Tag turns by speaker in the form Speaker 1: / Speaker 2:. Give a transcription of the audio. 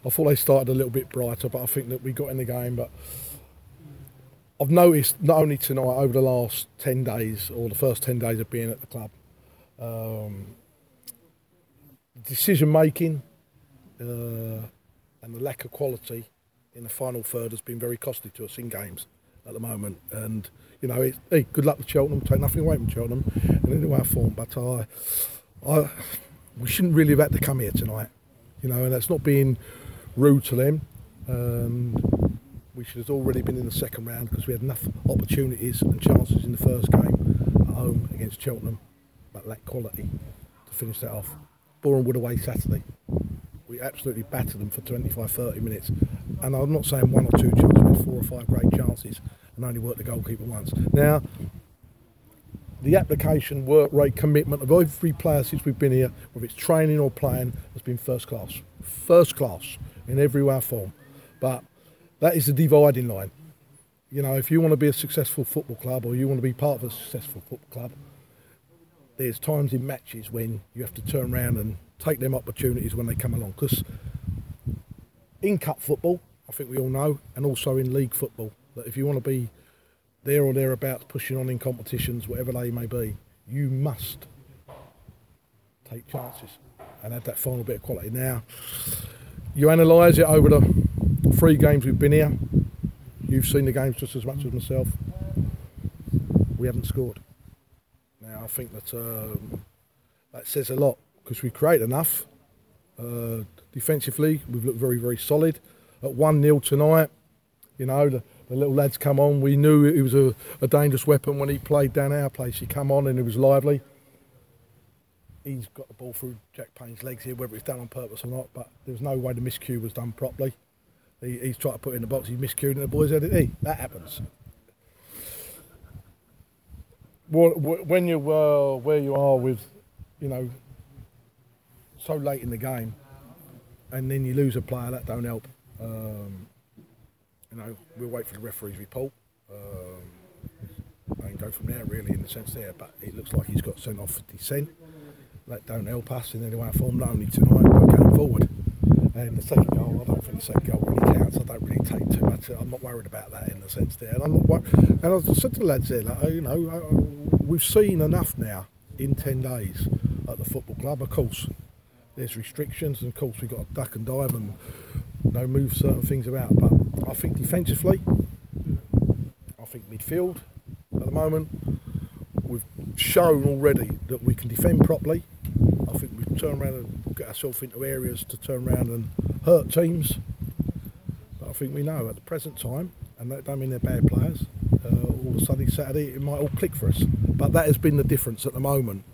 Speaker 1: I thought they started a little bit brighter, but I think that we got in the game. But I've noticed not only tonight, over the last 10 days, or the first 10 days of being at the club, decision making and the lack of quality in the final third has been very costly to us in games at the moment. And you know, hey, good luck to Cheltenham. Take nothing away from Cheltenham and into our form, but we shouldn't really have had to come here tonight. You know, and that's not being rude to them. We should have already been in the second round because we had enough opportunities and chances in the first game at home against Cheltenham, but lacked quality to finish that off. Boreham Wood away Saturday. We absolutely battered them for 25-30 minutes. And I'm not saying one or two chances, we had 4 or 5 great chances and only worked the goalkeeper once. Now, the application, work rate, commitment of every player since we've been here, whether it's training or playing, has been first class. First class in every way form. But that is the dividing line. You know, if you want to be a successful football club or you want to be part of a successful football club, there's times in matches when you have to turn around and take them opportunities when they come along. Because in cup football, I think we all know, and also in league football, that if you want to be there or thereabouts pushing on in competitions, whatever they may be, you must take chances and add that final bit of quality. Now, you analyse it over the 3 games we've been here. You've seen the games just as much as myself. We haven't scored. Now, I think that says a lot because we create enough. Defensively, we've looked very, very solid. At 1-0 tonight, you know, the little lads come on. We knew he was a dangerous weapon when he played down our place. He come on and he was lively. He's got the ball through Jack Payne's legs here, whether it's done on purpose or not, but there was no way the miscue was done properly. He's tried to put it in the box, he's miscued and the boys had it. That happens. When you're where you are with, you know, so late in the game, and then you lose a player, that don't help. You know, we'll wait for the referee's report and go from there, really, in the sense there. But it looks like he's got sent off for dissent. That don't help us in any way or form, not only tonight, but going forward. And the second goal, I don't think the second goal really counts. I don't really take too much. I'm not worried about that in the sense there. And I said to the lads there, like, you know, we've seen enough now in 10 days at the football club. Of course, there's restrictions, and of course we've got to duck and dive and, you know, move certain things about. But I think defensively, I think midfield at the moment, we've shown already that we can defend properly. I think we turn around and get ourselves into areas to turn around and hurt teams. But I think we know at the present time, and that don't mean they're bad players, all of a sudden Saturday it might all click for us. But that has been the difference at the moment.